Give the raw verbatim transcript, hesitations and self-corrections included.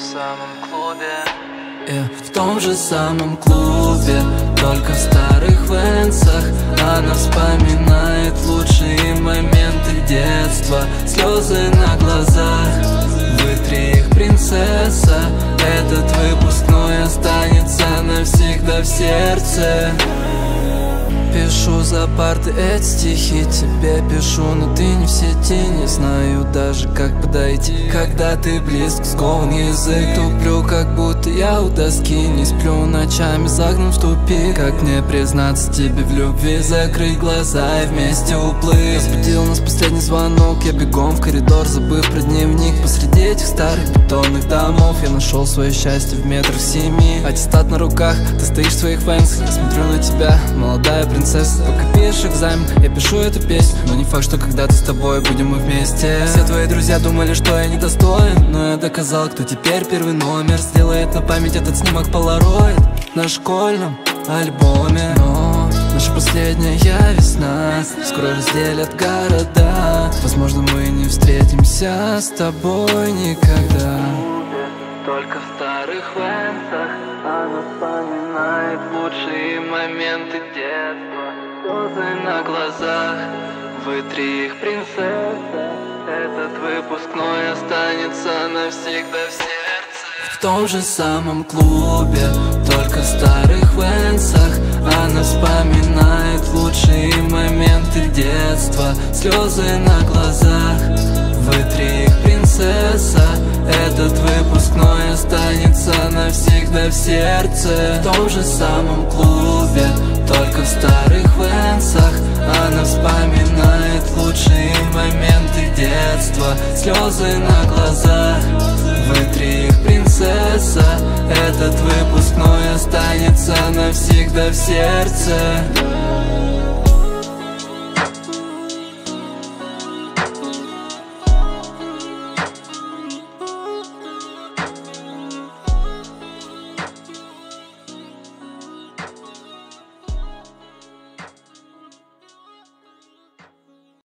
самом клубе. Yeah. В том же самом клубе, только в старых венсах. Она вспоминает лучшие моменты детства. Слезы на глазах, вытри их, принцесса. Этот выпускной останется навсегда в сердце. Пишу за парты эти стихи, тебе пишу, но ты не в сети. Не знаю даже, как подойти, когда ты близко, скован язык. Туплю, как будто я у доски. Не сплю ночами, загнан в тупик. Как мне признаться тебе в любви? Закрыть глаза и вместе уплыть. Разбудил нас последний звонок, я бегом в коридор, забыв про дневник. Посреди этих старых бетонных домов я нашел свое счастье в метрах семи. Аттестат на руках, ты стоишь в своих фэнсах. Я смотрю на тебя, молодая принцесса. Пока пишешь экзамен, я пишу эту песню. Но не факт, что когда-то с тобой будем мы вместе. Все твои друзья думали, что я недостоин, но я доказал, кто теперь первый номер. Сделает на память этот снимок полароид на школьном альбоме. Но наша последняя весна скоро разделят города. Возможно, мы не встретимся с тобой никогда. Только в старых венсах она вспоминает лучшие моменты детства. Слезы на глазах, вытри их, принцесса. Этот выпускной останется навсегда в сердце. В том же самом клубе, только в старых венсах. Она вспоминает лучшие моменты детства. Слезы на глазах, вытри их, принцесса. Этот выпускной останется навсегда в сердце. В том же самом клубе, только в старых венсах. Она вспоминает лучшие моменты детства. Слезы на глазах, вытри их, принцесса. Этот выпускной останется навсегда в сердце.